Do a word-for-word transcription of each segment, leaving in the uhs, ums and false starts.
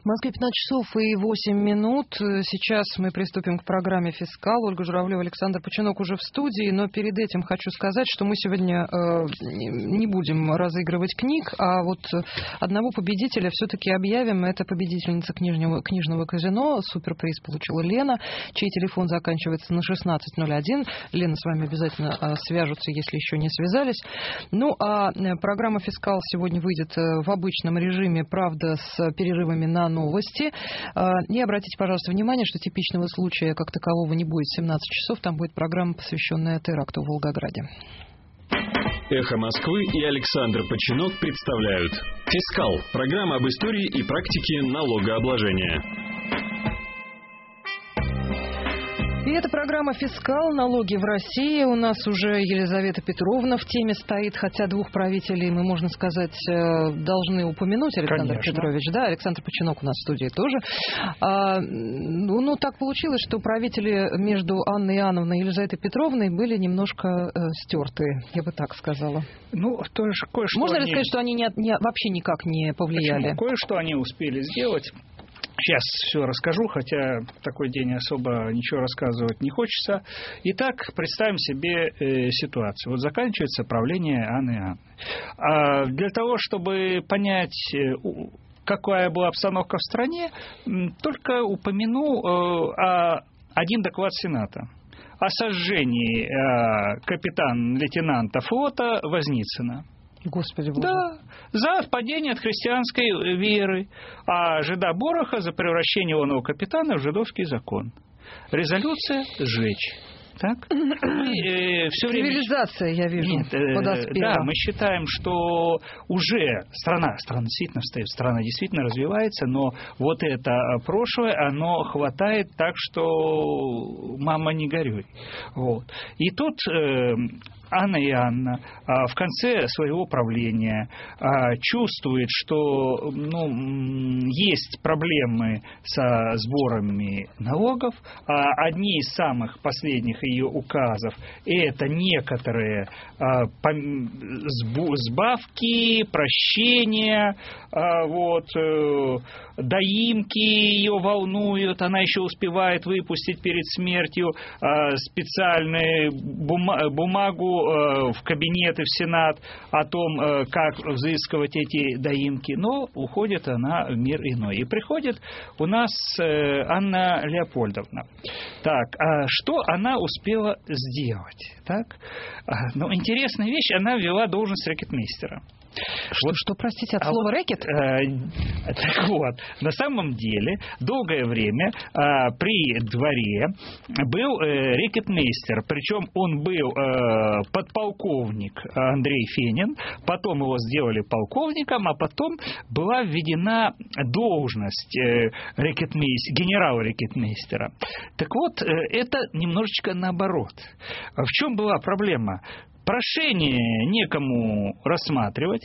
В Москве пятнадцать часов и восемь минут. Сейчас мы приступим к программе «Фискал». Ольга Журавлева, Александр Починок уже в студии, но перед этим хочу сказать, что мы сегодня э, не будем разыгрывать книг, а вот одного победителя все-таки объявим. Это победительница книжного, книжного казино. Суперприз получила Лена, чей телефон заканчивается на шестнадцать ноль один. Лена с вами обязательно э, свяжутся, если еще не связались. Ну, а программа «Фискал» сегодня выйдет в обычном режиме, правда, с перерывами на новости. И обратите, пожалуйста, внимание, что типичного случая как такового не будет в семнадцать часов. Там будет программа, посвященная теракту в Волгограде. «Эхо Москвы» и Александр Починок представляют «Фискал» – программа об истории и практике налогообложения. И это программа «Фискал. Налоги в России». У нас уже Елизавета Петровна в теме стоит, хотя двух правителей мы, можно сказать, должны упомянуть. Александр Конечно. Петрович, да, Александр Починок у нас в студии тоже. А, ну, ну, так получилось, что правители между Анной Иоанновной и Елизаветой Петровной были немножко э, стерты, я бы так сказала. Ну, тоже кое-что. Можно они... ли сказать, что они не, не, вообще никак не повлияли? Почему? Кое-что они успели сделать. Сейчас все расскажу, хотя в такой день особо ничего рассказывать не хочется. Итак, представим себе э, ситуацию. Вот заканчивается правление Анны Иоанновны. А для того, чтобы понять, э, какая была обстановка в стране, только упомяну э, о один доклад Сената о сожжении э, капитан-лейтенанта флота Возницына. Господи Боже. Да, за отпадение от христианской веры, а жида Бороха за превращение оного капитана в жидовский закон. Резолюция «сжечь». Так? Мы, э, все Цивилизация, время... я вижу, Нет, э, подоспела. Да, мы считаем, что уже страна, страна действительно стоит, страна действительно развивается, но вот это прошлое, оно хватает так, что мама не горюй. Вот. И тут... Э, Анна Иоанновна в конце своего правления чувствует, что ну, есть проблемы со сборами налогов. Одни из самых последних ее указов – это некоторые сбавки, прощения, вот, доимки ее волнуют. Она еще успевает выпустить перед смертью специальную бумагу в кабинет и в Сенат о том, как взыскивать эти доимки, но уходит она в мир иной. И приходит у нас Анна Леопольдовна. Так, а что она успела сделать? Так? Ну, интересная вещь, она ввела должность рэкетмейстера. Что, вот, что, простите, от а слова вот, рэкет? Э, так вот, на самом деле, долгое время э, при дворе был э, рэкетмейстер, причем он был э, подполковник Андрей Фенин, потом его сделали полковником, а потом была введена должность э, рэкетмейстера, генерал-рэкетмейстера. Так вот, э, это немножечко наоборот. В чем была проблема? Прошение некому рассматривать,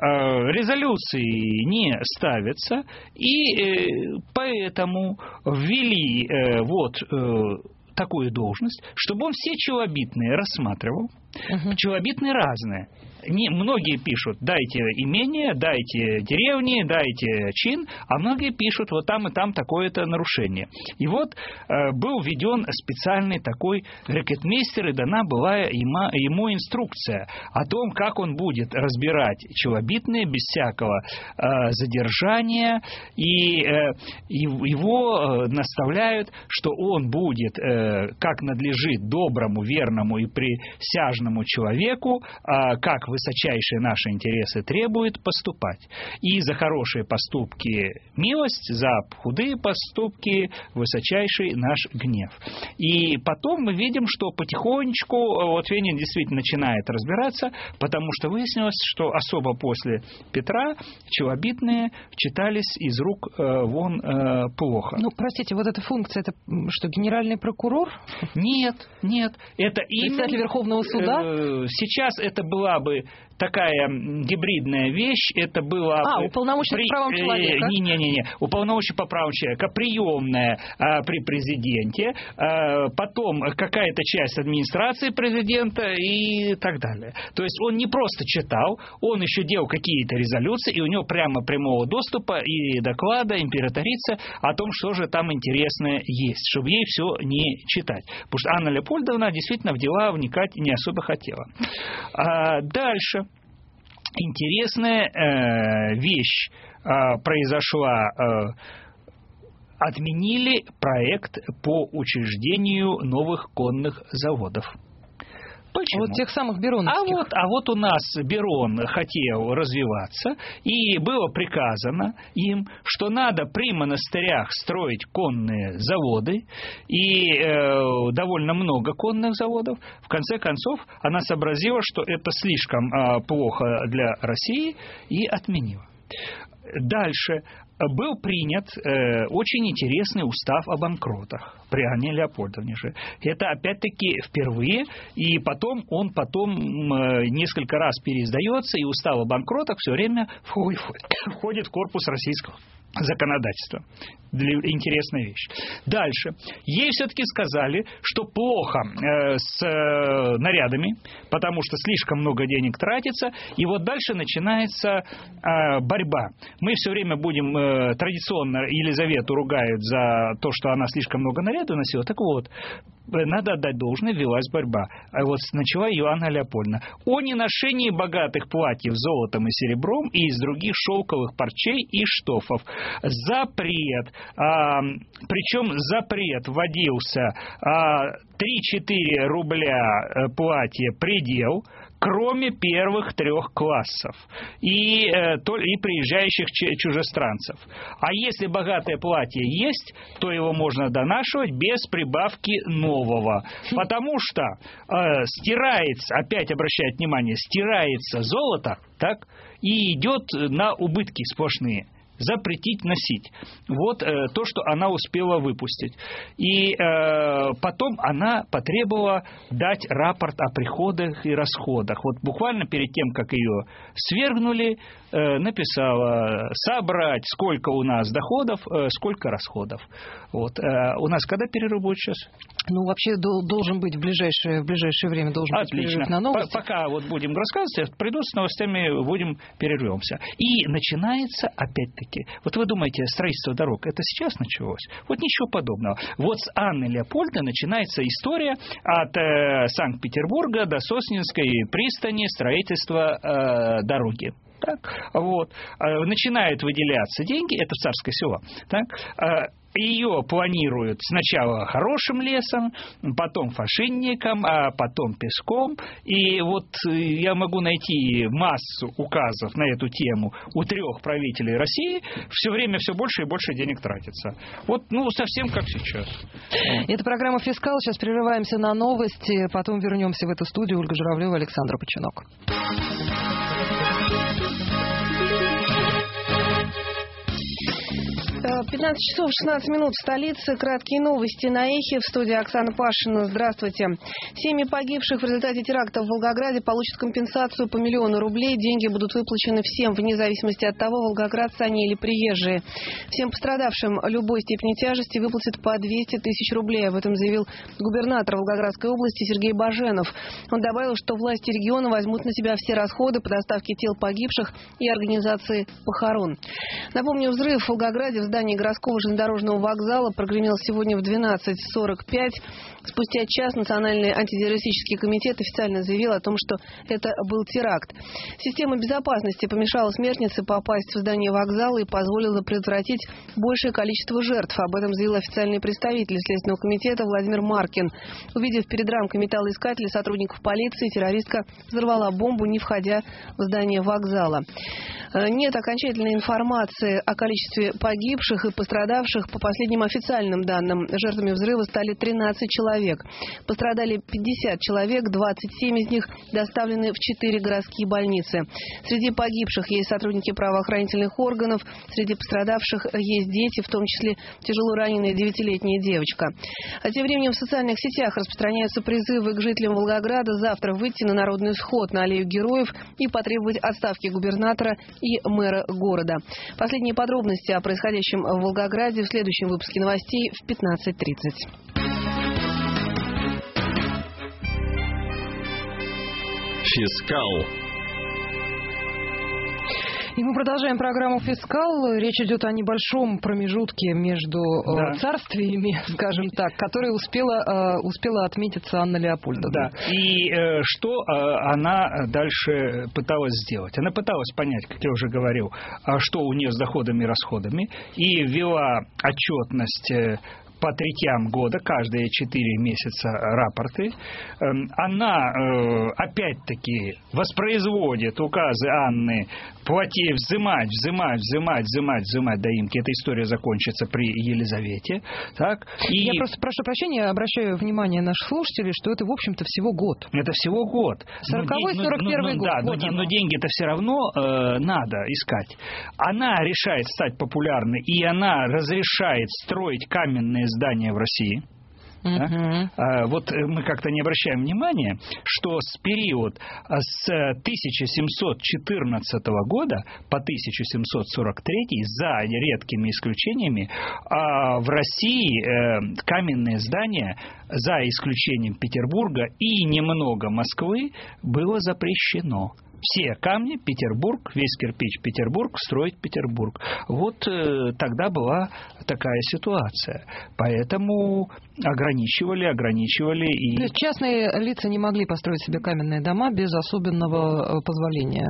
резолюции не ставятся, и поэтому ввели вот такую должность, чтобы он все челобитные рассматривал. Угу. Челобитные разные. Не, многие пишут, дайте имение, дайте деревни, дайте чин, а многие пишут, вот там и там такое-то нарушение. И вот э, был введен специальный такой рэкетмейстер, и дана была ему, ему инструкция о том, как он будет разбирать челобитные без всякого э, задержания, и э, его э, наставляют, что он будет, э, как надлежит доброму, верному и присяжному человеку, э, как высочайшие наши интересы требуют, поступать. И за хорошие поступки милость, за худые поступки высочайший наш гнев. И потом мы видим, что потихонечку вот Фенин действительно начинает разбираться, потому что выяснилось, что особо после Петра челобитные читались из рук э, вон э, плохо. Ну, простите, вот эта функция, это что, генеральный прокурор? Нет, нет. Это председатель Верховного суда? Э, сейчас это была бы такая гибридная вещь. Это было... А, уполномоченный при... по правам человека. Не-не-не, уполномоченный по правам человека, приемная а, при президенте, а, потом какая-то часть администрации президента и так далее. То есть он не просто читал, он еще делал какие-то резолюции, и у него прямо прямого доступа и доклада императрицы о том, что же там интересное есть, чтобы ей все не читать. Потому что Анна Леопольдовна действительно в дела вникать не особо хотела. А дальше. Интересная э, вещь э, произошла. Э, отменили проект по учреждению новых конных заводов. Почему? Вот тех самых бероновских. А вот, а вот у нас Берон хотел развиваться, и было приказано им, что надо при монастырях строить конные заводы, и э, довольно много конных заводов. В конце концов, она сообразила, что это слишком э, плохо для России, и отменила. Дальше. Был принят э, очень интересный устав о банкротах при Анне Леопольдовне же. Это опять-таки впервые, и потом он потом э, несколько раз переиздается, и устав о банкротах все время входит, входит в корпус российского законодательства. Интересная вещь. Дальше. Ей все-таки сказали, что плохо э, с э, нарядами, потому что слишком много денег тратится, и вот дальше начинается э, борьба. Мы все время будем э, традиционно Елизавету ругают за то, что она слишком много нарядов носила. Так вот, надо отдать должное, велась борьба. А вот начала ее Анна Леопольдовна. О неношении богатых платьев золотом и серебром и из других шелковых парчей и штофов. Запрет. А, причем запрет вводился а, три-четыре рубля платье предел, кроме первых трех классов и, э, то, и приезжающих чужестранцев. А если богатое платье есть, то его можно донашивать без прибавки нового. Потому что э, стирается, опять обращает внимание, стирается золото, так, и идет на убытки сплошные. Запретить носить. Вот э, то, что она успела выпустить. И э, потом она потребовала дать рапорт о приходах и расходах. Вот буквально перед тем, как ее свергнули, э, написала собрать, сколько у нас доходов, э, сколько расходов. Вот. Э, у нас когда перерыв будет сейчас? Ну, вообще должен быть в ближайшее, в ближайшее время должен Отлично. быть перерыв на новости. Пока вот будем рассказывать, придут с новостями, будем перервемся. И начинается опять-таки. Вот вы думаете, строительство дорог, это сейчас началось? Вот ничего подобного. Вот с Анны Леопольдовны начинается история от э, Санкт-Петербурга до Соснинской пристани строительства э, дороги. Так, вот. Начинают выделяться деньги, это в Царское село. Так, ее планируют сначала хорошим лесом, потом фашинником, а потом песком. И вот я могу найти массу указов на эту тему у трех правителей России. Все время все больше и больше денег тратится. Вот, ну, совсем как сейчас. Это программа «Фискал». Сейчас прерываемся на новости, потом вернемся в эту студию. Ольга Журавлева, Александр Починок. пятнадцать часов шестнадцать минут в столице. Краткие новости на Эхе. В студии Оксана Пашина. Здравствуйте. Семьи погибших в результате теракта в Волгограде получат компенсацию по миллиону рублей. Деньги будут выплачены всем, вне зависимости от того, волгоградцы они или приезжие. Всем пострадавшим любой степени тяжести выплатят по двести тысяч рублей. Об этом заявил губернатор Волгоградской области Сергей Баженов. Он добавил, что власти региона возьмут на себя все расходы по доставке тел погибших и организации похорон. Напомню, взрыв в Волгограде в здании городского железнодорожного вокзала прогремел сегодня в двенадцать сорок пять. Спустя час Национальный антитеррористический комитет официально заявил о том, что это был теракт. Система безопасности помешала смертнице попасть в здание вокзала и позволила предотвратить большее количество жертв. Об этом заявил официальный представитель Следственного комитета Владимир Маркин. Увидев перед рамкой металлоискателя сотрудников полиции, террористка взорвала бомбу, не входя в здание вокзала. Нет окончательной информации о количестве погибших. Погибших и пострадавших, по последним официальным данным, жертвами взрыва стали тринадцать человек. Пострадали пятьдесят человек, двадцать семь из них доставлены в четыре городские больницы. Среди погибших есть сотрудники правоохранительных органов, среди пострадавших есть дети, в том числе тяжело раненая девятилетняя девочка. А тем временем в социальных сетях распространяются призывы к жителям Волгограда завтра выйти на народный сход на аллею Героев и потребовать отставки губернатора и мэра города. Последние подробности о происходящем в Волгограде в следующем выпуске новостей в пятнадцать тридцать. Фискал. И мы продолжаем программу «Фискал». Речь идет о небольшом промежутке между да. царствиями, скажем так, который успела, успела отметиться Анна Леопольдовна. Да. И э, что э, она дальше пыталась сделать? Она пыталась понять, как я уже говорил, что у нее с доходами и расходами, и ввела отчетность э, по третьям года, каждые четыре месяца рапорты. Она, опять-таки, воспроизводит указы Анны плати, взимать, взимать, взимать, взимать, взимать доимки. Эта история закончится при Елизавете. Так? И... Я просто прошу прощения, обращаю внимание наших слушателей, что это, в общем-то, всего год. Это всего год. сороковой сорок первый ну, год. Да, вот но, но деньги-то все равно э, надо искать. Она решает стать популярной, и она разрешает строить каменные здания в России. Uh-huh. Да? Вот мы как-то не обращаем внимания, что с период с тысяча семьсот четырнадцатого года по тысяча семьсот сорок третий, за редкими исключениями, в России каменные здания, за исключением Петербурга и немного Москвы, было запрещено. Все камни, Петербург, весь кирпич Петербург, строить Петербург. Вот э, тогда была такая ситуация. Поэтому ограничивали, ограничивали. И... То есть частные лица не могли построить себе каменные дома без особенного позволения?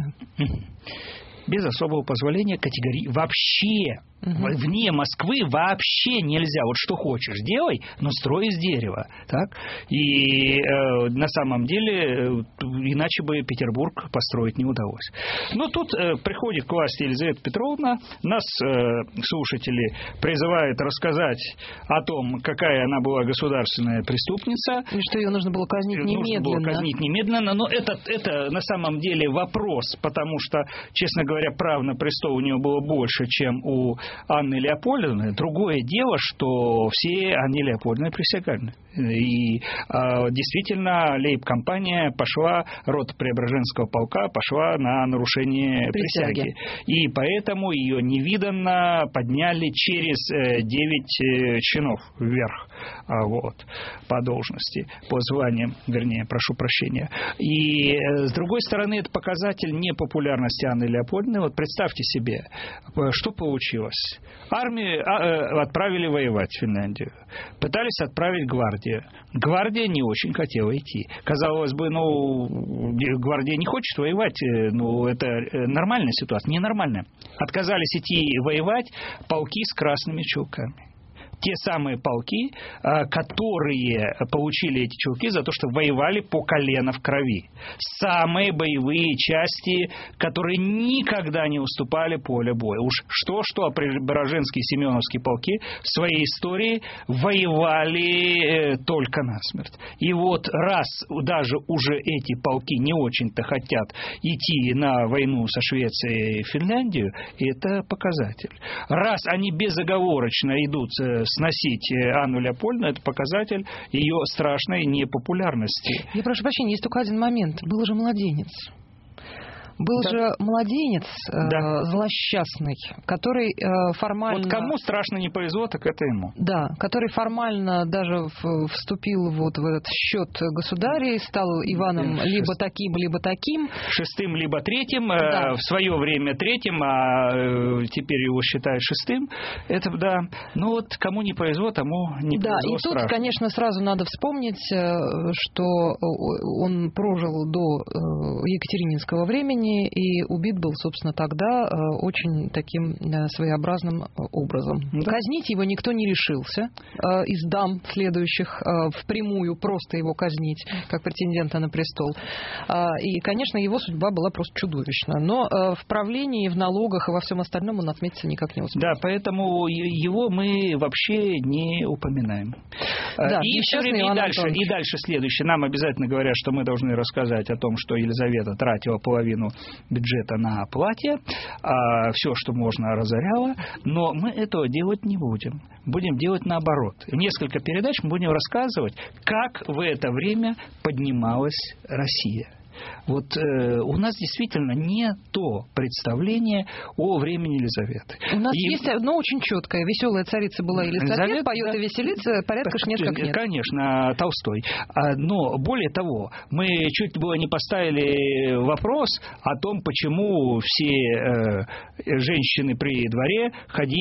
Без особого позволения категории вообще. Угу. Вне Москвы вообще нельзя. Вот что хочешь, делай, но строй из дерева. Так? И э, на самом деле, э, иначе бы Петербург построить не удалось. Но тут э, приходит к власти Елизавета Петровна, нас, э, слушатели, призывают рассказать о том, какая она была государственная преступница. И что ее нужно было казнить немедленно. Нужно было казнить немедленно. Но это, это на самом деле вопрос, потому что, честно говоря, прав на престол у нее было больше, чем у Анны Леопольдовны. Другое дело, что все Анне Леопольдовны присягали. И а, действительно, лейб-компания пошла, рота Преображенского полка пошла на нарушение присяги. присяги. И поэтому ее невиданно подняли через девять чинов вверх, а, вот, по должности, по званиям, вернее, прошу прощения. И с другой стороны, это показатель непопулярности Анны Леопольдовны. Вот представьте себе, что получилось. Армию отправили воевать в Финляндию. Пытались отправить гвардию. Гвардия не очень хотела идти. Казалось бы, ну, гвардия не хочет воевать. Ну, это нормальная ситуация. Ненормальная. Отказались идти воевать полки с красными чулками. Те самые полки, которые получили эти чулки за то, что воевали по колено в крови. Самые боевые части, которые никогда не уступали поле боя. Уж что-что, а Преображенские и Семеновские полки в своей истории воевали только насмерть. И вот раз даже уже эти полки не очень-то хотят идти на войну со Швецией и Финляндией, это показатель. Раз они безоговорочно идут сносить Анну Леопольдовну, это показатель ее страшной непопулярности. Я прошу прощения, есть только один момент. Был же младенец. Был да. же младенец да. э, злосчастный, который э, формально... Вот кому страшно не повезло, так это ему. Да, который формально даже в, вступил вот в этот счет государей, стал Иваном Шест... либо таким, либо таким. Шестым, либо третьим. Да. Э, в свое время третьим, а э, теперь его считают шестым. Это, да. Ну вот кому не повезло, тому не да, повезло. И страшно. тут, конечно, сразу надо вспомнить, что он прожил до Екатерининского времени, Германии, и убит был, собственно, тогда очень таким своеобразным образом. Да. Казнить его никто не решился из дам следующих впрямую просто его казнить, как претендента на престол. И, конечно, его судьба была просто чудовищна. Но в правлении, в налогах и во всем остальном он отметиться никак не успел. Да, поэтому его мы вообще не упоминаем. Да, и, все время, и, дальше, и дальше следующее. Нам обязательно говорят, что мы должны рассказать о том, что Елизавета тратила половину бюджета на платье, а все, что можно, разоряла. Но мы этого делать не будем. Будем делать наоборот. Несколько передач мы будем рассказывать, как в это время поднималась Россия. Вот э, у нас действительно не то представление о времени Елизаветы. У нас и... есть одно очень четкое. Веселая царица была Елизавета, поет да. и веселится, порядка ж нет как нет. Конечно, Толстой. Но более того, мы чуть было не поставили вопрос о том, почему все э, женщины при дворе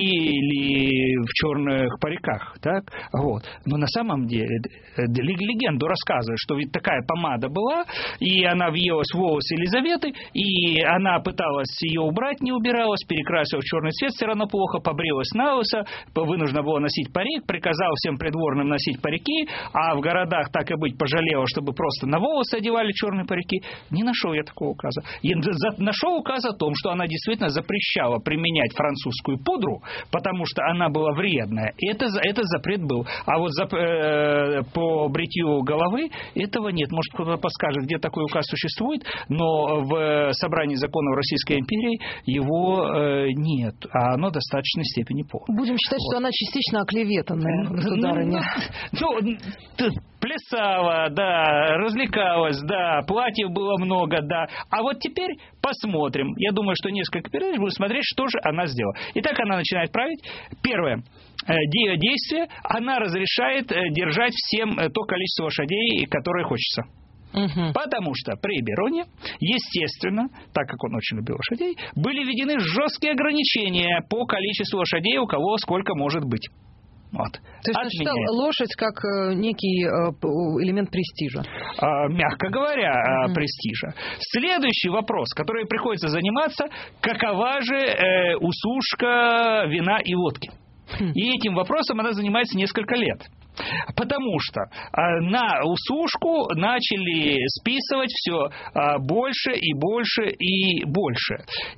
ходили в черных париках. Так? Вот. Но на самом деле легенду рассказывают, что ведь такая помада была, и она въелась в волосы Елизаветы, и она пыталась ее убрать, не убиралась, перекрасила в черный цвет, все равно плохо, побрилась на лысо, вынуждена была носить парик, приказала всем придворным носить парики, а в городах, так и быть, пожалела, чтобы просто на волосы одевали черные парики. Не нашел я такого указа. Я нашел указ о том, что она действительно запрещала применять французскую пудру, потому что она была вредная. Это, это запрет был. А вот за, э, по бритью головы этого нет. Может, кто-то подскажет, где такой указ существует, но в собрании законов Российской империи его э, нет, а оно в достаточной степени полно. Будем считать, вот. Что она частично оклеветанная, государыня. Ну, ну, плясала, да, развлекалась, да, платьев было много, да. А вот теперь посмотрим. Я думаю, что несколько передач будем смотреть, что же она сделала. Итак, она начинает править. Первое действие. Она разрешает держать всем то количество лошадей, которое хочется. Угу. Потому что при Бероне, естественно, так как он очень любил лошадей, были введены жесткие ограничения по количеству лошадей, у кого сколько может быть. Вот. То есть он считал лошадь как некий элемент престижа? Мягко говоря, угу. престижа. Следующий вопрос, который приходится заниматься, какова же э, усушка вина и водки? Хм. И этим вопросом она занимается несколько лет. Потому что на усушку начали списывать все больше и больше и больше.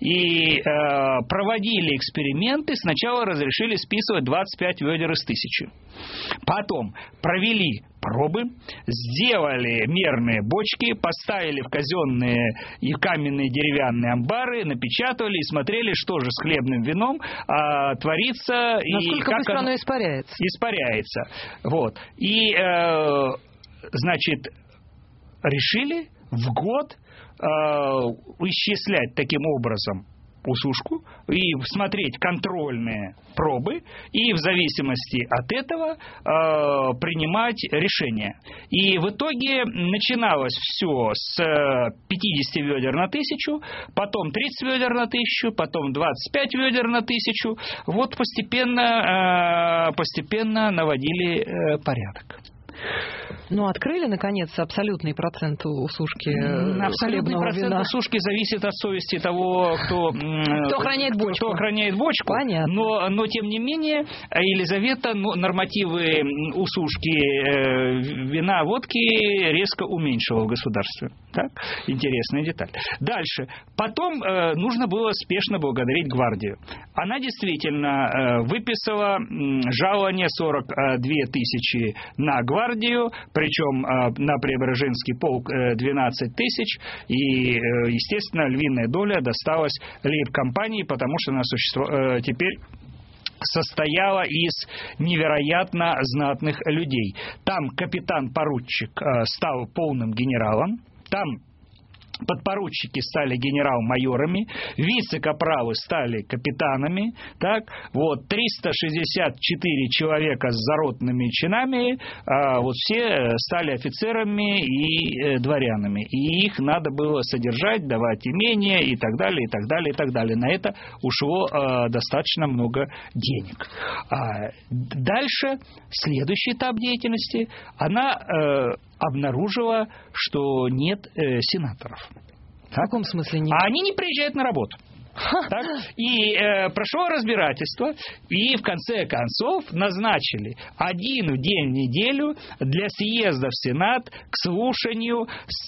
И проводили эксперименты. Сначала разрешили списывать двадцать пять ведер из тысячи. Потом провели пробы, сделали мерные бочки, поставили в казенные и каменные деревянные амбары, напечатали и смотрели, что же с хлебным вином а, творится. Насколько и как быстро оно, оно испаряется. Испаряется. Вот. И, э, значит, решили в год э, исчислять таким образом усушку и смотреть контрольные пробы и в зависимости от этого э, принимать решения. И в итоге начиналось все с пятьдесят ведер на тысячу, потом тридцать ведер на тысячу, потом двадцать пять ведер на тысячу. Вот постепенно, э, постепенно наводили э, порядок. Ну, открыли, наконец, абсолютный процент усушки абсолютный процент вина. Усушки зависит от совести того, кто, кто охраняет бочку. Кто охраняет бочку. Понятно. Но, но, тем не менее, Елизавета ну, нормативы усушки э, вина, водки резко уменьшила в государстве. Так? Интересная деталь. Дальше. Потом э, нужно было спешно благодарить гвардию. Она действительно э, выписала э, жалование сорок две тысячи на гвардию, причем э, на Преображенский полк э, двенадцать тысяч, и, э, естественно, львиная доля досталась лейб-компании, потому что она существует э, теперь состояла из невероятно знатных людей. Там капитан-поручик э, стал полным генералом, там подпоручики стали генерал-майорами, вице-капралы стали капитанами, так, вот, триста шестьдесят четыре человека с заротными чинами, а, вот все стали офицерами и э, дворянами, и их надо было содержать, давать имения и так далее, и так далее, и так далее. На это ушло э, достаточно много денег. А дальше, следующий этап деятельности, она э, обнаружила, что нет э, сенаторов. В каком смысле нет? А они не приезжают на работу. Так? И э, прошло разбирательство, и в конце концов назначили один день в неделю для съезда в Сенат к слушанию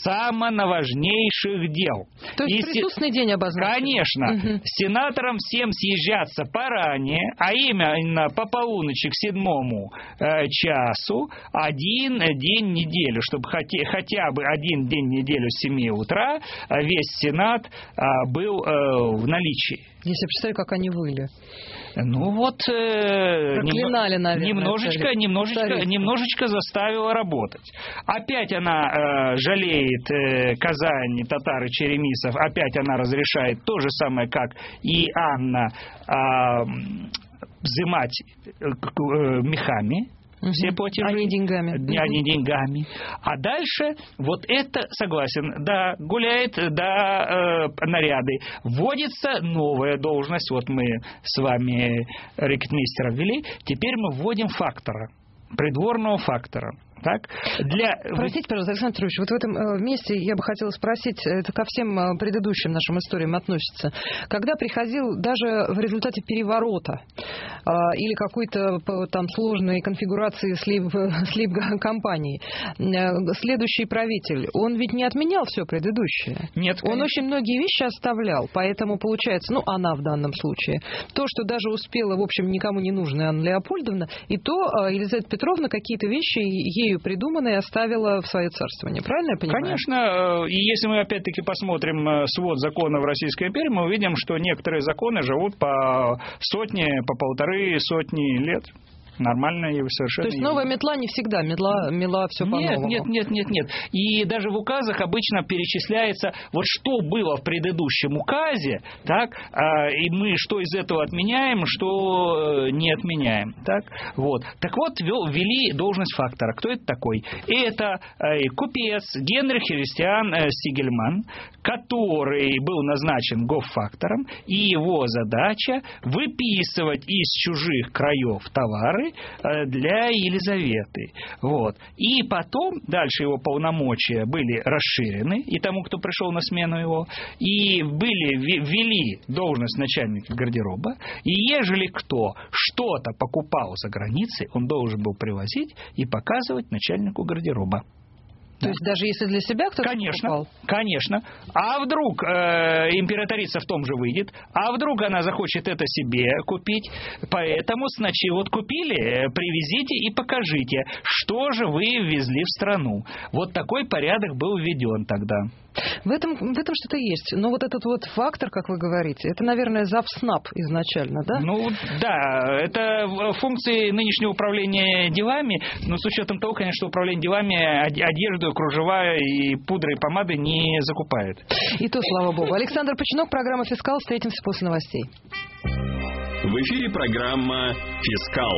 самонаважнейших дел. То есть и присутственный се... день обозначен? Конечно. Угу. Сенаторам всем съезжаться поранее, а именно по полуночи к седьмому э, часу, один день в неделю, чтобы хотя, хотя бы один день в неделю с семи утра весь Сенат э, был э, в наличии. Я себе представляю, как они выли. Ну вот э, проклинали, нем... наверное, немножечко, немножечко, немножечко заставила работать. Опять она э, жалеет э, Казань, татары, черемисов. Опять она разрешает то же самое, как и Анна, э, взимать э, мехами. Все платежи. А не деньгами. А не деньгами. А дальше вот это, согласен, да, гуляет, да, э, наряды. Вводится новая должность. Вот мы с вами рекетмейстера ввели. Теперь мы вводим фактора, придворного фактора. Так? Для... Простите, пожалуйста, Александр Петрович, вот в этом месте я бы хотела спросить, это ко всем предыдущим нашим историям относится. Когда приходил даже в результате переворота а, или какой-то там сложной конфигурации слип-компании, следующий правитель, он ведь не отменял все предыдущее. Нет, он очень многие вещи оставлял, поэтому получается, ну, она в данном случае, то, что даже успела, в общем, никому не нужная Анна Леопольдовна, и то Елизавета Петровна какие-то вещи ею придуманное оставила в свое царствование. Правильно я понимаю? Конечно. И если мы опять-таки посмотрим свод законов Российской империи, мы увидим, что некоторые законы живут по сотне, по полторы сотни лет. Нормально и совершенно. То есть новая метла не всегда метла, мела все по-новому. Нет, нет, нет, нет, нет. И даже в указах обычно перечисляется, вот что было в предыдущем указе, так, и мы что из этого отменяем, что не отменяем, так, вот. Так вот, ввели должность фактора. Кто это такой? Это купец Генрих Христиан Сигельман, который был назначен гоффактором, и его задача выписывать из чужих краев товары для Елизаветы. Вот. И потом, дальше его полномочия были расширены, и тому, кто пришел на смену его, и были, ввели должность начальника гардероба, и ежели кто что-то покупал за границей, он должен был привозить и показывать начальнику гардероба. То есть даже если для себя кто-то конечно, покупал? Конечно. А вдруг э, императрица в том же выйдет, а вдруг она захочет это себе купить. Поэтому сначала вот купили, привезите и покажите, что же вы ввезли в страну. Вот такой порядок был введен тогда. В этом, в этом что-то есть. Но вот этот вот фактор, как вы говорите, это, наверное, завснаб изначально, да? Ну, да. Это функции нынешнего управления делами, но с учетом того, конечно, что управление делами одежду, кружева и пудры и помады не закупает. И то, слава богу. Александр Починок, программа «Фискал». Встретимся после новостей. В эфире программа «Фискал».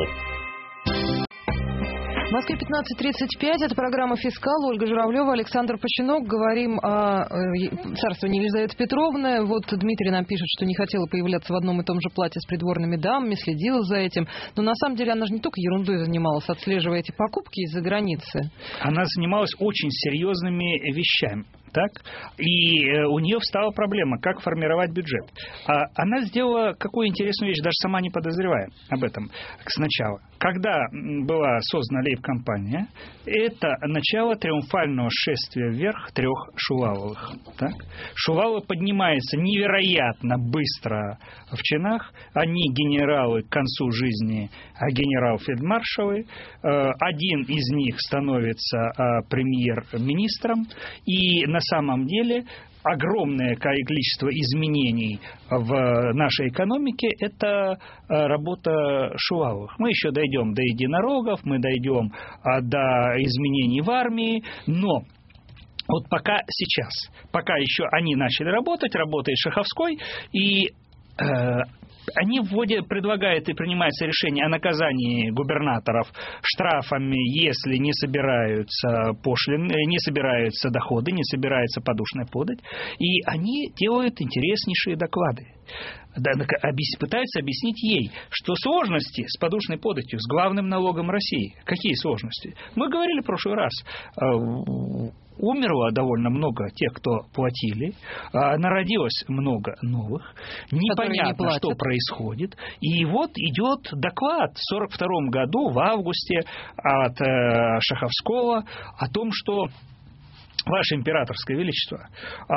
В Москве пятнадцать тридцать пять. Это программа «Фискал». Ольга Журавлева, Александр Починок. Говорим о царствовании Елизаветы Петровны. Вот Дмитрий нам пишет, что не хотела появляться в одном и том же платье с придворными дамами, следила за этим. Но на самом деле она же не только ерундой занималась, отслеживая эти покупки из-за границы. Она занималась очень серьезными вещами. Так? И у нее встала проблема, как формировать бюджет. А она сделала какую интересную вещь, даже сама не подозревая об этом сначала. Когда была создана лейб-компания, это начало триумфального шествия вверх трех Шуваловых. Так? Шуваловы поднимаются невероятно быстро в чинах. Они генералы к концу жизни, а генерал-фельдмаршалы. Один из них становится премьер-министром. И на самом деле огромное количество изменений в нашей экономике – это работа Шуваловых. Мы еще дойдем до единорогов, мы дойдем до изменений в армии, но вот пока сейчас, пока еще они начали работать, работает Шаховской, и э, они вводят, предлагают и принимается решение о наказании губернаторов штрафами, если не собираются пошлины, не собираются доходы, не собирается подушная подать. И они делают интереснейшие доклады. Пытаются объяснить ей, что сложности с подушной податью, с главным налогом России. Какие сложности? Мы говорили в прошлый раз. Умерло довольно много тех, кто платили, народилось много новых, непонятно, не что происходит. И вот идет доклад в сорок втором году, в августе, от Шаховского о том, что Ваше Императорское Величество,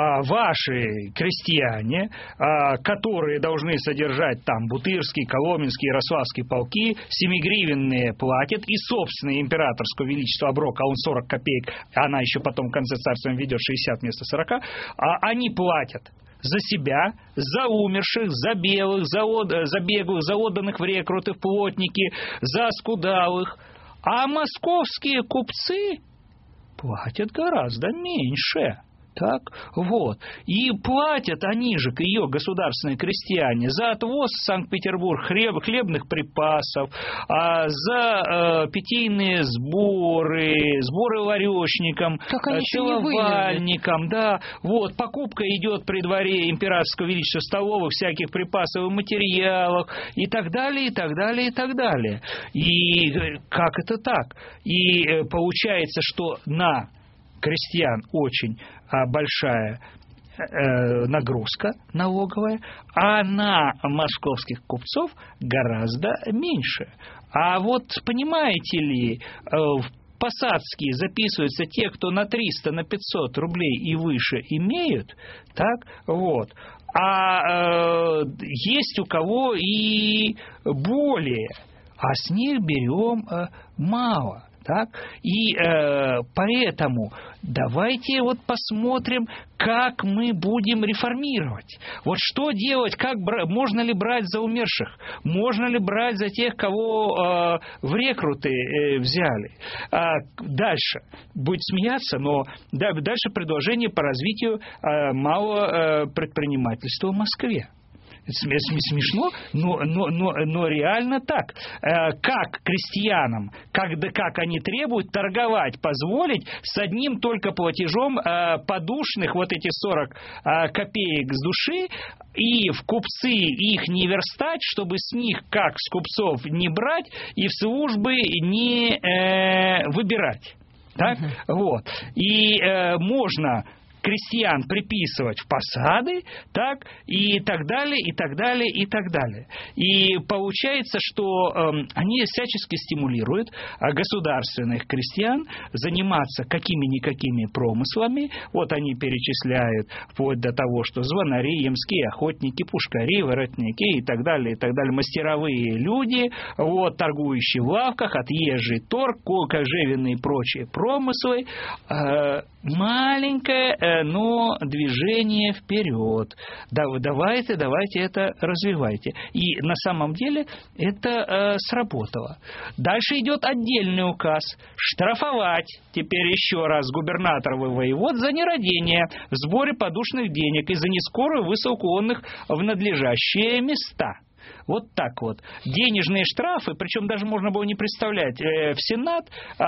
ваши крестьяне, которые должны содержать там Бутырский, Коломенский, Ярославские полки, семигривенные платят, и собственное Императорское Величество оброк, а он сорок копеек, она еще потом в конце царствия ведет шестьдесят вместо сорока, они платят за себя, за умерших, за белых, за, от, за беглых, за отданных в рекруты, в плотники, за скудалых, а московские купцы платят гораздо меньше. Так, вот. И платят они же, ее государственные крестьяне, за отвоз в Санкт-Петербург хлеб, хлебных припасов, а, за э, питейные сборы, сборы ларечникам, целовальникам, да, вот, покупка идет при дворе Императорского Величества столовых всяких припасов и материалов, и так далее, и так далее, и так далее. И как это так? И получается, что на крестьян очень большая э, нагрузка налоговая, а на московских купцов гораздо меньше. А вот понимаете ли, э, в посадские записываются те, кто на триста, на пятьсот рублей и выше имеют, так, вот. А э, есть у кого и более, а с них берем э, мало. Так? И э, поэтому давайте вот посмотрим, как мы будем реформировать. Вот что делать, как бра- можно ли брать за умерших, можно ли брать за тех, кого э, в рекруты э, взяли. А дальше, будет смеяться, но да, дальше предложение по развитию э, малого э, предпринимательства в Москве. Смешно, но, но, но, но реально так. Как крестьянам, как, да, как они требуют торговать, позволить с одним только платежом подушных, вот эти сорок копеек с души, и в купцы их не верстать, чтобы с них, как с купцов, не брать и в службы не э, выбирать. Так? Uh-huh. Вот. И э, можно крестьян приписывать в посады, так, и так далее, и так далее, и так далее. И получается, что э, они всячески стимулируют государственных крестьян заниматься какими-никакими промыслами. Вот они перечисляют вплоть до того, что звонари, ямские охотники, пушкари, воротники и так далее, и так далее, мастеровые люди, вот, торгующие в лавках, отъезжий торг, кожевенные и прочие промыслы. Э, маленькое но движение вперед. Давайте, давайте это развивайте. И на самом деле это э, сработало. Дальше идет отдельный указ. Штрафовать теперь еще раз губернаторов и воевод за нерадение в сборе подушных денег и за нескорую высылку онных в надлежащие места. Вот так вот. Денежные штрафы, причем даже можно было не представлять, э, в Сенат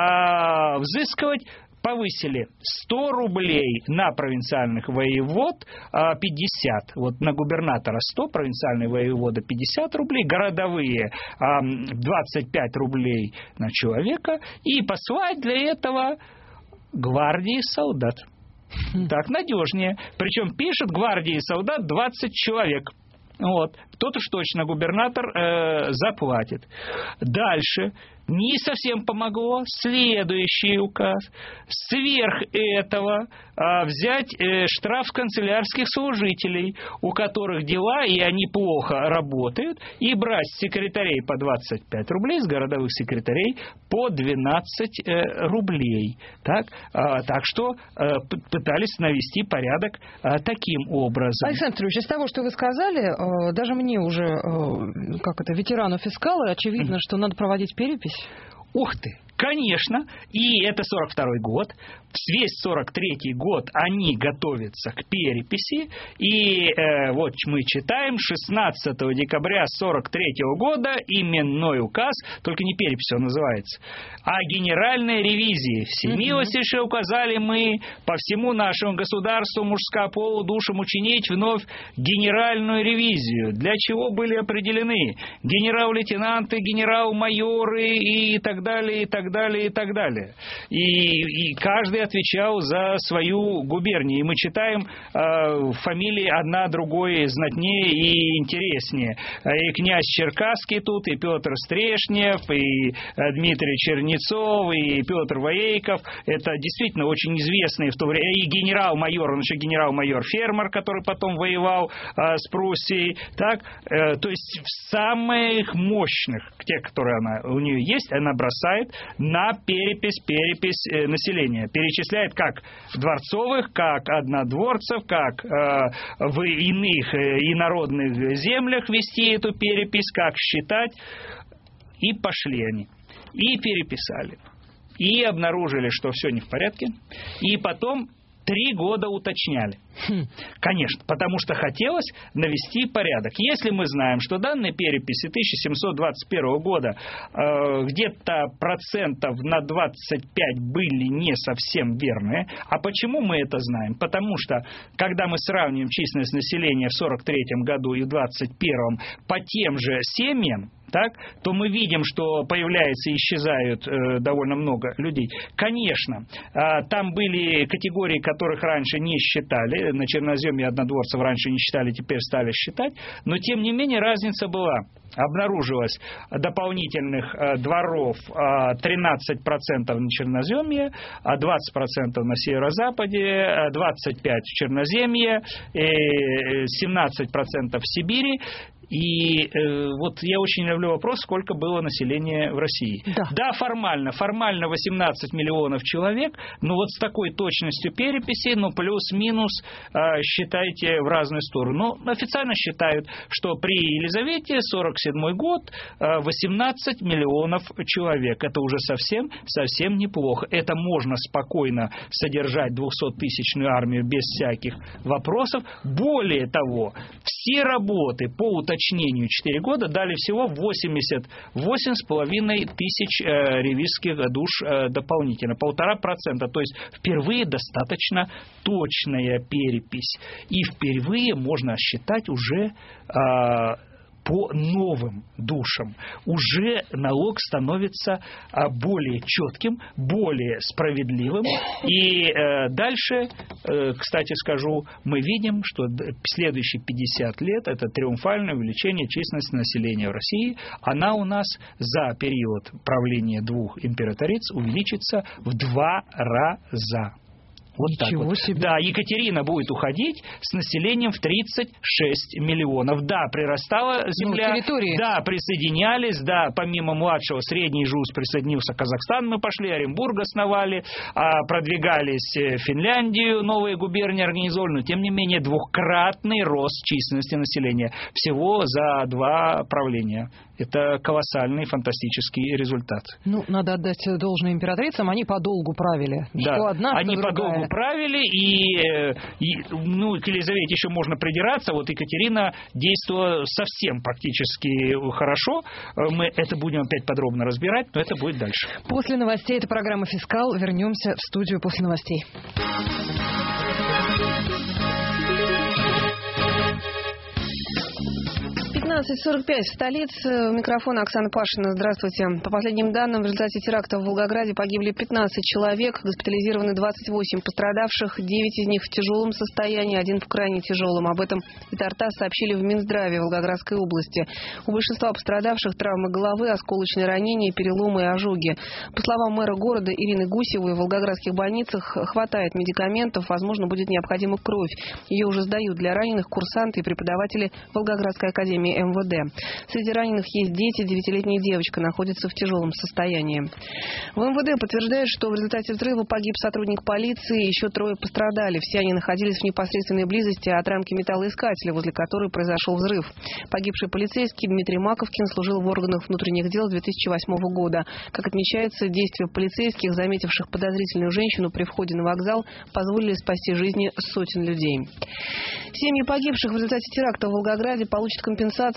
э, взыскивать повысили сто рублей на провинциальных воевод, пятьдесят. Вот на губернатора сто, провинциальные воеводы пятьдесят рублей, городовые двадцать пять рублей на человека, и послать для этого гвардии солдат. Так надежнее. Причем пишет гвардии солдат двадцать человек. Вот. Тот уж точно губернатор э, заплатит. Дальше. Не совсем помогло. Следующий указ. Сверх этого а, взять э, штраф с канцелярских служителей, у которых дела, и они плохо работают, и брать с секретарей по двадцать пять рублей, с городовых секретарей по двенадцать э, рублей. Так, а, так что э, пытались навести порядок а, таким образом. Александр Петрович, из того, что вы сказали, э, даже мне уже, э, как это, ветерану фискала, очевидно, mm. что надо проводить перепись. Ух ты! Конечно, и это сорок второй год, весь сорок третий год они готовятся к переписи, и э, вот мы читаем шестнадцатого декабря сорок третьего года именной указ, только не перепись он называется, о генеральной ревизии. Всемилостивейше указали мы по всему нашему государству мужскополу душам учинить вновь генеральную ревизию, для чего были определены генерал-лейтенанты, генерал-майоры и так далее, и так далее. так далее, и так далее. И, и каждый отвечал за свою губернию. И мы читаем э, фамилии одна другой знатнее и интереснее. И князь Черкасский тут, и Петр Стрешнев, и Дмитрий Чернецов, и Петр Воейков. Это действительно очень известные в то время. И генерал-майор, он еще генерал-майор Фермер, который потом воевал э, с Пруссией. Так, э, то есть самых мощных, те, которые она, у нее есть, она бросает на перепись, перепись э, населения. Перечисляет как дворцовых, как однодворцев, как э, в иных э, инородных землях вести эту перепись, как считать. И пошли они. И переписали. И обнаружили, что все не в порядке. И потом три года уточняли. Хм. Конечно, потому что хотелось навести порядок. Если мы знаем, что данные переписи тысяча семьсот двадцать первого года э, где-то процентов на двадцать пять были не совсем верные, а почему мы это знаем? Потому что, когда мы сравниваем численность населения в сорок третьем году и в двадцать первом по тем же семьям, так, то мы видим, что появляется и исчезают э, довольно много людей. Конечно, э, там были категории, которых раньше не считали. На черноземье однодворцев раньше не считали, теперь стали считать. Но, тем не менее, разница была. Обнаружилось дополнительных э, дворов э, тринадцать процентов на черноземье, двадцать процентов на северо-западе, двадцать пять процентов в черноземье, э, семнадцать процентов в Сибири. И э, вот я очень люблю вопрос, сколько было населения в России. Да. да, формально, формально восемнадцать миллионов человек, но вот с такой точностью переписи, ну, плюс-минус, э, считайте в разные стороны. Но официально считают, что при Елизавете, сорок седьмой год, э, восемнадцать миллионов человек. Это уже совсем, совсем неплохо. Это можно спокойно содержать двухсоттысячную армию без всяких вопросов. Более того, все работы по уточнению четыре года дали всего восемьдесят восемь с половиной тысяч э, ревизских душ э, дополнительно, полтора процента. То есть впервые достаточно точная перепись. И впервые можно считать уже э, по новым душам. Уже налог становится а, более четким, более справедливым. И э, дальше, э, кстати скажу, мы видим, что следующие пятьдесят лет это триумфальное увеличение численности населения в России. Она у нас за период правления двух императриц увеличится в два раза. Вот Ничего так вот. Себе. Да, Екатерина будет уходить с населением в тридцать шесть миллионов. Да, прирастала земля. Ну, да, присоединялись. Да, помимо младшего, средний ЖУЗ присоединился Казахстан. Мы пошли, Оренбург основали. А, продвигались в Финляндию, новые губернии организованы. Но, тем не менее, двукратный рост численности населения. Всего за два правления. Это колоссальный, фантастический результат. Ну, надо отдать должное императрицам. Они подолгу правили. Да, что одна, они что подолгу правили, и, и ну, к Елизавете еще можно придираться. Вот Екатерина действовала совсем практически хорошо. Мы это будем опять подробно разбирать, но это будет дальше. После новостей, это программа «Фискал». Вернемся в студию после новостей. пятнадцать сорок пять в столице. У микрофона Оксана Пашина. Здравствуйте. По последним данным, в результате теракта в Волгограде погибли пятнадцать человек, госпитализированы двадцать восемь пострадавших, девять из них в тяжелом состоянии, один в крайне тяжелом. Об этом из ТАРТАСС сообщили в Минздраве Волгоградской области. У большинства пострадавших травмы головы, осколочные ранения, переломы и ожоги. По словам мэра города Ирины Гусевой, в волгоградских больницах хватает медикаментов, возможно, будет необходима кровь. Ее уже сдают для раненых курсанты и преподаватели Волгоградской академии эм вэ дэ. Среди раненых есть дети, девятилетняя девочка находится в тяжелом состоянии. В эм вэ дэ подтверждают, что в результате взрыва погиб сотрудник полиции, еще трое пострадали. Все они находились в непосредственной близости от рамки металлоискателя, возле которой произошел взрыв. Погибший полицейский Дмитрий Маковкин служил в органах внутренних дел с две тысячи восьмого года. Как отмечается, действия полицейских, заметивших подозрительную женщину при входе на вокзал, позволили спасти жизни сотен людей. Семьи погибших в результате теракта в Волгограде получат компенсацию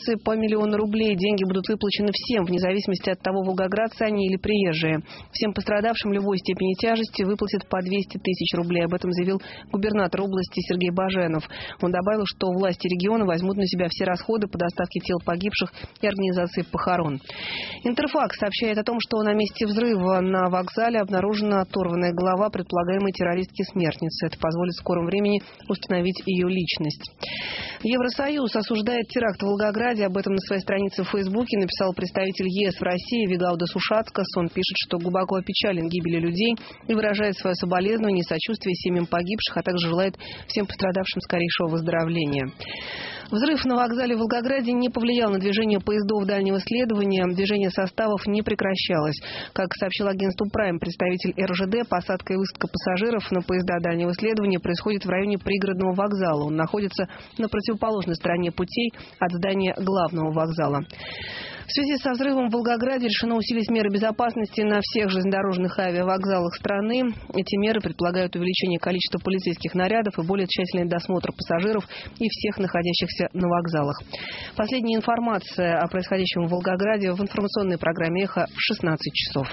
компенсации по миллиону рублей. Деньги будут выплачены всем, вне зависимости от того, волгоградцы они или приезжие. Всем пострадавшим любой степени тяжести выплатят по двести тысяч рублей. Об этом заявил губернатор области Сергей Баженов. Он добавил, что власти региона возьмут на себя все расходы по доставке тел погибших и организации похорон. Интерфакс сообщает о том, что на месте взрыва на вокзале обнаружена оторванная голова предполагаемой террористки-смертницы. Это позволит в скором времени установить ее личность. Евросоюз осуждает теракт в Волгограде. Об этом на своей странице в Фейсбуке написал представитель ЕС в России Вигаудас Ушацкас. Он пишет, что глубоко опечален гибелью людей и выражает свое соболезнование и сочувствие семьям погибших, а также желает всем пострадавшим скорейшего выздоровления. Взрыв на вокзале в Волгограде не повлиял на движение поездов дальнего следования. Движение составов не прекращалось. Как сообщил агентству Prime представитель эр жэ дэ, посадка и высадка пассажиров на поезда дальнего следования происходит в районе пригородного вокзала. Он находится на противоположной стороне путей от здания главного вокзала. В связи со взрывом в Волгограде решено усилить меры безопасности на всех железнодорожных авиавокзалах страны. Эти меры предполагают увеличение количества полицейских нарядов и более тщательный досмотр пассажиров и всех находящихся на вокзалах. Последняя информация о происходящем в Волгограде в информационной программе «Эхо» в шестнадцать часов.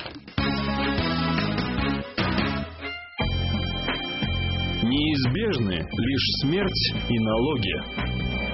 Неизбежны лишь смерть и налоги.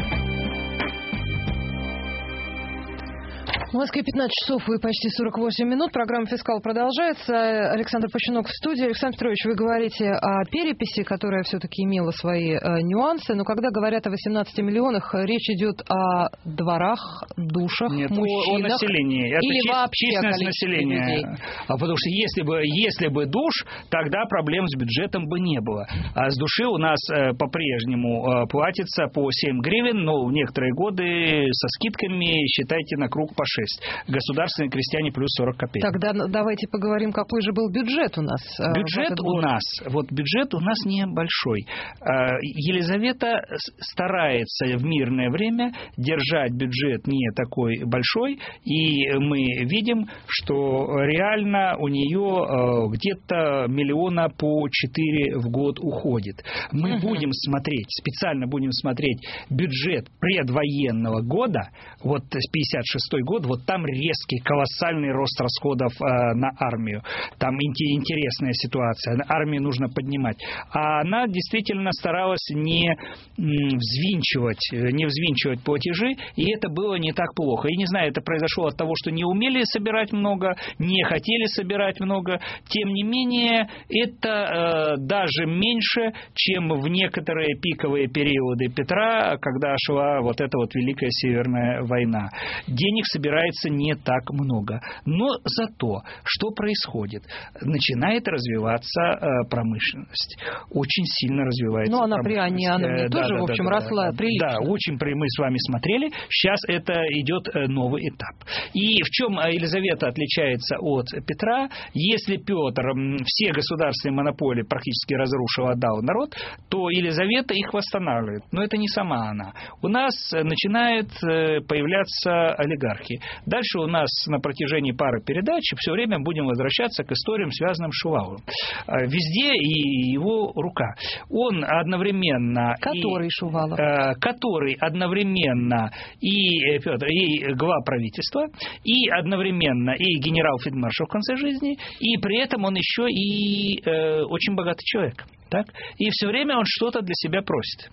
В Москве пятнадцать часов и почти сорок восемь минут. Программа «Фискал» продолжается. Александр Починок в студии. Александр Петрович, вы говорите о переписи, которая все-таки имела свои э, нюансы. Но когда говорят о восемнадцати миллионах, речь идет о дворах, душах, Нет, мужчинах. О, о населении. Это или чис- вообще численность населения. Людей. А потому что если бы, если бы душ, тогда проблем с бюджетом бы не было. А с души у нас э, по-прежнему э, платится по семь гривен, но в некоторые годы со скидками, считайте, на круг по шесть. Государственные крестьяне плюс сорок копеек. Тогда давайте поговорим, какой же был бюджет у нас. Бюджет у нас, вот бюджет у нас небольшой. Елизавета старается в мирное время держать бюджет не такой большой, и мы видим, что реально у нее где-то миллиона по четыре в год уходит. Мы угу. будем смотреть, специально будем смотреть бюджет предвоенного года, вот пятьдесят шестой год, вот там резкий, колоссальный рост расходов э, на армию. Там интересная ситуация. Армию нужно поднимать. А она действительно старалась не м, взвинчивать, не взвинчивать платежи, и это было не так плохо. И не знаю, это произошло от того, что не умели собирать много, не хотели собирать много. Тем не менее, это э, даже меньше, чем в некоторые пиковые периоды Петра, когда шла вот эта вот Великая Северная война. Денег собирается не так много. Но зато, что происходит? Начинает развиваться э, промышленность. Очень сильно развивается Ну, она промышленность. при Анне Иоанновне э, тоже, да, в общем, да, росла да, прилично. Да, очень мы с вами смотрели. Сейчас это идет новый этап. И в чем Елизавета отличается от Петра? Если Петр все государственные монополии практически разрушил, отдал народ, то Елизавета их восстанавливает. Но это не сама она. У нас начинают появляться олигархи. Дальше у нас на протяжении пары передач все время будем возвращаться к историям, связанным с Шуваловым. Везде и его рука. Он одновременно... Который и, Шувалов? Который одновременно и, Петр, и глава правительства, и одновременно и генерал-фельдмаршал в конце жизни, и при этом он еще и э, очень богатый человек. Так? И все время он что-то для себя просит.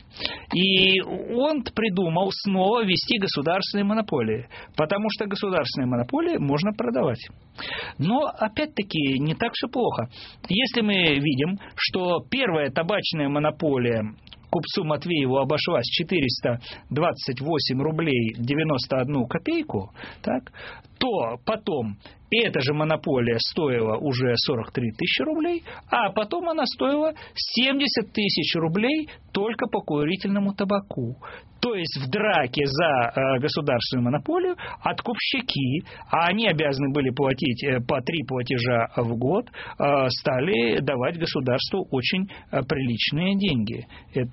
И он придумал снова ввести государственные монополии, потому что государственные монополии можно продавать. Но, опять-таки, не так все плохо. Если мы видим, что первая табачная монополия купцу Матвееву обошлась четыреста двадцать восемь рублей девяносто одну копейку, так, то потом эта же монополия стоила уже сорок три тысячи рублей, а потом она стоила семьдесят тысяч рублей только по курительному табаку. То есть в драке за э, государственную монополию откупщики, а они обязаны были платить э, по три платежа в год, э, стали давать государству очень э, приличные деньги.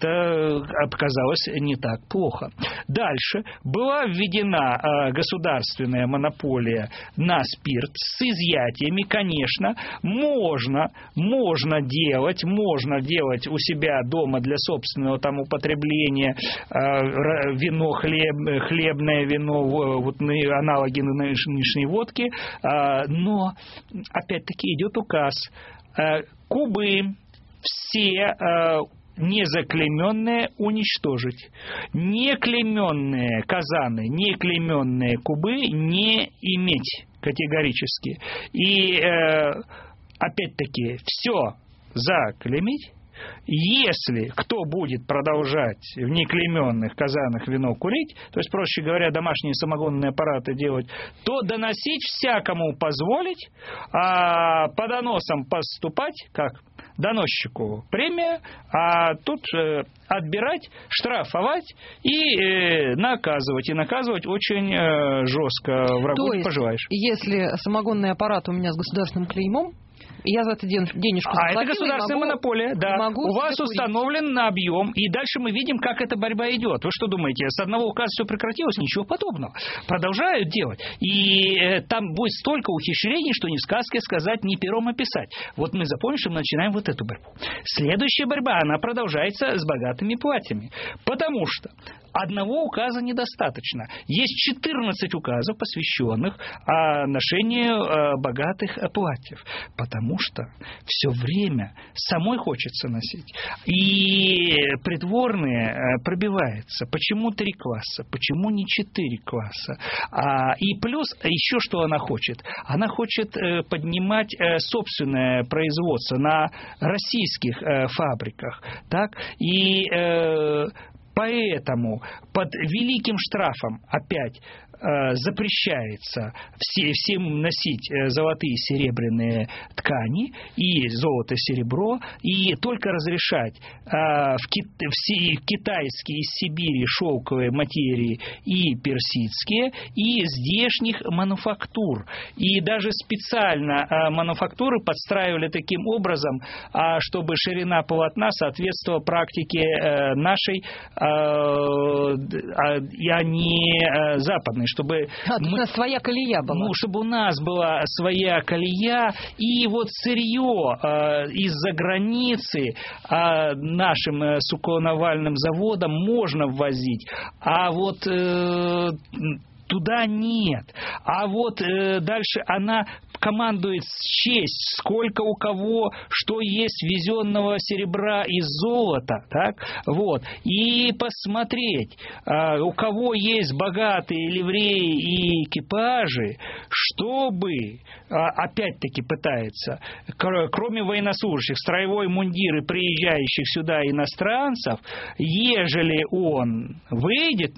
Это оказалось не так плохо. Дальше была введена э, государственная монополия монополия на спирт с изъятиями, конечно, можно, можно делать, можно делать у себя дома для собственного там употребления э, вино, хлеб, хлебное вино, вот аналоги нынешней водки, э, но опять-таки идет указ. Э, кубы все э, незаклейменные уничтожить. Неклейменные казаны, неклейменные кубы не иметь категорически. И э, опять-таки все заклеймить. Если кто будет продолжать в неклейменных казанах вино курить, то есть, проще говоря, домашние самогонные аппараты делать, то доносить всякому позволить, а по доносам поступать, как доносчику премия, а тут э, отбирать, штрафовать и э, наказывать. И наказывать очень э, жестко, врагу то не есть, пожелаешь. Если самогонный аппарат у меня с государственным клеймом, я за это денежку заплатила. А это государственная могу, монополия, да. У вас установлен на объем, и дальше мы видим, как эта борьба идет. Вы что думаете, с одного указа все прекратилось? Ничего подобного. Продолжают делать. И э, там будет столько ухищрений, что ни в сказке сказать, ни пером описать. Вот мы запомним, что мы начинаем вот эту борьбу. Следующая борьба, она продолжается с богатыми платьями. Потому что одного указа недостаточно. Есть четырнадцать указов, посвященных а, ношению а, богатых платьев. Потому что все время самой хочется носить. И придворные а, пробиваются. Почему три класса? Почему не четыре класса? А, и плюс еще что она хочет? Она хочет э, поднимать э, собственное производство на российских э, фабриках. Так? И э, поэтому под великим штрафом опять э, запрещается все, всем носить э, золотые и серебряные ткани и золото, серебро, и только разрешать э, в, ки- все китайские из Сибири шелковые материи и персидские, и здешних мануфактур. И даже специально э, мануфактуры подстраивали таким образом, э, чтобы ширина полотна соответствовала практике э, нашей, э, а не западной, чтобы а, мы, у нас своя колея была. Ну, чтобы у нас была своя колея, и вот сырье э, из-за границы э, нашим э, суконавальным заводам можно ввозить, а вот э, туда нет. А вот э, дальше она командует счесть, сколько у кого что есть везенного серебра и золота, так, вот, и посмотреть, э, у кого есть богатые ливреи и экипажи, чтобы, э, опять-таки пытается, кроме военнослужащих, строевой мундир и приезжающих сюда иностранцев, ежели он выйдет,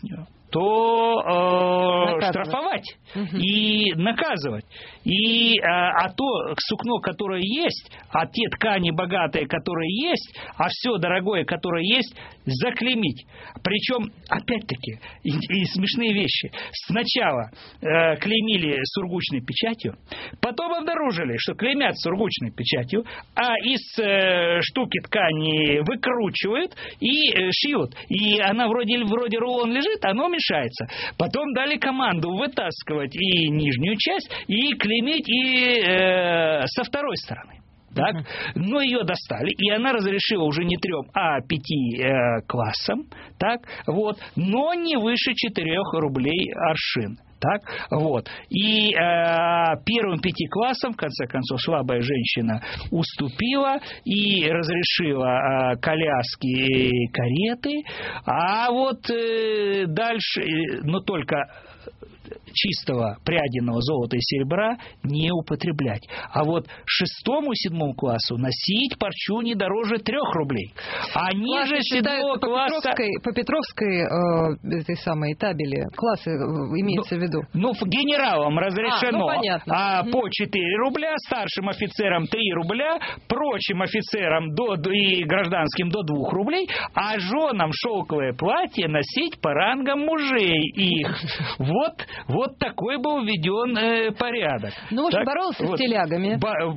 то э, штрафовать угу. и наказывать. И, э, а то сукно, которое есть, а те ткани богатые, которые есть, а все дорогое, которое есть, заклеймить. Причем, опять-таки, и, и смешные вещи. Сначала э, клеймили сургучной печатью, потом обнаружили, что клеймят сургучной печатью, а из э, штуки ткани выкручивают и э, шьют. И она вроде, вроде рулон лежит, оно мешается. Потом дали команду вытаскивать и нижнюю часть, и клеймить и э, со второй стороны. Так? Uh-huh. Но ее достали, и она разрешила уже не трем, а пяти э, классам, так? Вот, но не выше четырех рублей аршин. Так, вот. И э, первым пяти классам, в конце концов, слабая женщина уступила и разрешила э, коляски и кареты, а вот э, дальше, э, но только чистого прядиного золота и серебра не употреблять. А вот шестому и седьмому классу носить парчу не дороже трех рублей. А ниже седьмого класса... Петровской, по Петровской э, этой самой табели классы имеется ну, в виду? Ну, генералам разрешено, а, ну, понятно. а, угу. по четыре рубля, старшим офицерам три рубля, прочим офицерам до, и гражданским до двух рублей, а женам шелковое платье носить по рангам мужей их. Вот, вот Вот такой был введен э, порядок. Ну, в общем, боролась с телягами. Бо-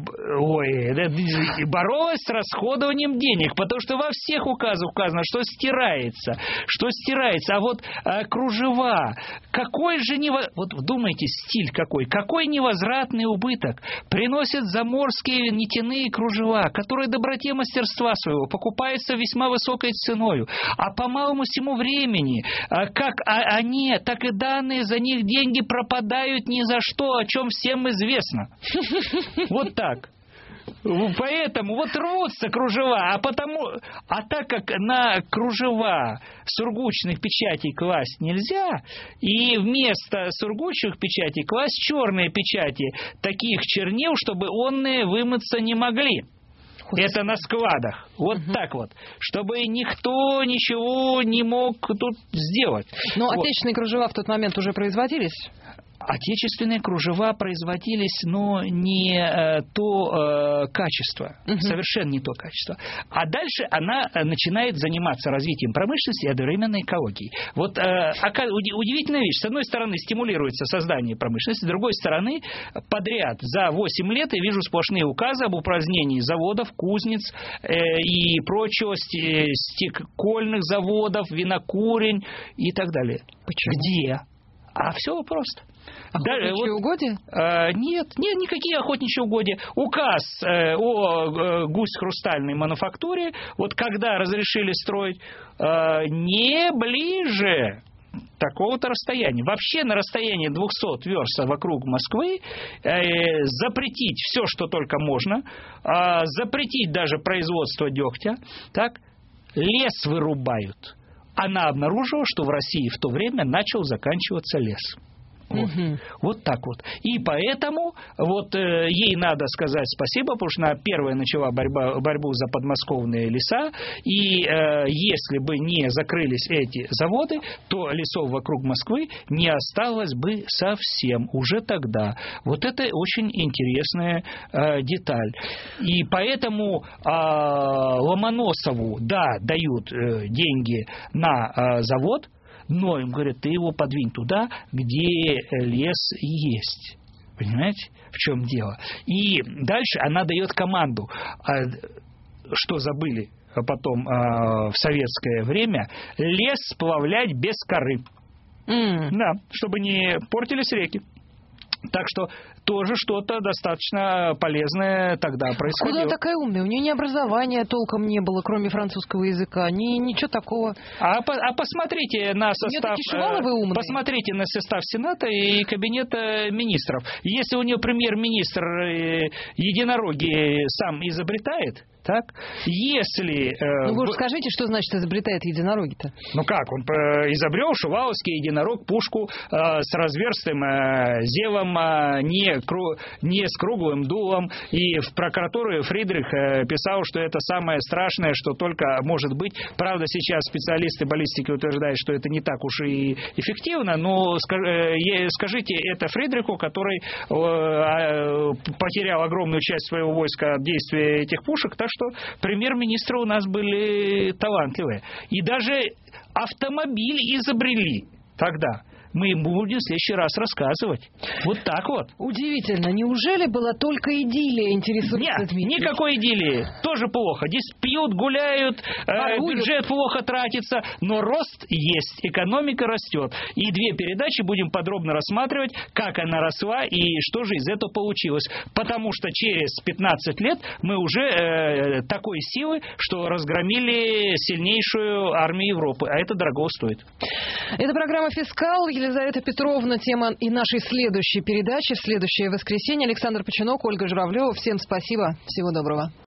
ой, боролась с расходованием денег, потому что во всех указах указано, что стирается, что стирается. А вот э, кружева, какой же нево... Вот вдумайте, стиль какой, какой невозвратный убыток приносят заморские нитяные кружева, которые доброте мастерства своего покупаются весьма высокой ценой, а по малому всему времени, э, как они, так и данные за них деньги пропадают ни за что, о чем всем известно. Вот так. Поэтому вот рвутся кружева, а потому, а так как на кружева сургучных печатей класть нельзя, и вместо сургучных печатей класть черные печати таких чернил, чтобы онные вымыться не могли. Это на складах. Вот угу. так вот. Чтобы никто ничего не мог тут сделать. Но вот. Отечественные кружева в тот момент уже производились? Отечественные кружева производились, но не э, то э, качество, угу. совершенно не то качество. А дальше она начинает заниматься развитием промышленности и одновременно экологией. Вот э, удивительная вещь. С одной стороны, стимулируется создание промышленности, с другой стороны, подряд за восемь лет я вижу сплошные указы об упразднении заводов, кузнец э, и прочего, э, стекольных заводов, винокурень и так далее. Почему? Где? А все просто. Охотничьи вот, угодья? Э, нет, нет, никакие охотничьи угодья. Указ э, о э, гусь-хрустальной мануфактуре, вот когда разрешили строить, э, не ближе такого-то расстояния. Вообще на расстоянии двухсот верст вокруг Москвы э, запретить все, что только можно, э, запретить даже производство дегтя, так, лес вырубают. Она обнаружила, что в России в то время начал заканчиваться лес. Вот. Угу. Вот так вот. И поэтому вот э, ей надо сказать спасибо, потому что она первая начала борьба, борьбу за подмосковные леса. И э, если бы не закрылись эти заводы, то лесов вокруг Москвы не осталось бы совсем уже тогда. Вот это очень интересная э, деталь. И поэтому э, Ломоносову, да, дают э, деньги на э, завод, но им говорят, ты его подвинь туда, где лес есть. Понимаете, в чем дело? И дальше она дает команду, что забыли потом в советское время, лес сплавлять без коры. Mm. Да, чтобы не портились реки. Так что тоже что-то достаточно полезное тогда происходило. Куда она такая умная? У нее ни образования толком не было, кроме французского языка, ни ничего такого. А, а посмотрите на состав, посмотрите на состав Сената и Кабинета министров. Если у нее премьер-министр единороги сам изобретает, так, если... Ну вы уж скажите, что значит изобретает единороги-то? Ну как, он изобрел шуваловский единорог пушку э, с разверстым э, зевом, э, не, кру, не с круглым дулом, и в прокуратуре Фридрих э, писал, что это самое страшное, что только может быть. Правда, сейчас специалисты баллистики утверждают, что это не так уж и эффективно, но э, скажите это Фридриху, который э, потерял огромную часть своего войска от действия этих пушек, так что премьер-министры у нас были талантливые. И даже автомобиль изобрели тогда. Мы ему будем в следующий раз рассказывать. Вот так вот. Удивительно. Неужели была только идиллия, интересуется Нет, Дмитрий? никакой идиллии. Тоже плохо. Здесь пьют, гуляют, э, бюджет плохо тратится, но рост есть, экономика растет. И две передачи будем подробно рассматривать, как она росла и что же из этого получилось. Потому что через пятнадцать лет мы уже э, такой силы, что разгромили сильнейшую армию Европы. А это дорого стоит. Это программа «Фискал». Елизавета Петровна, тема и нашей следующей передачи в следующее воскресенье. Александр Починок, Ольга Журавлева. Всем спасибо. Всего доброго.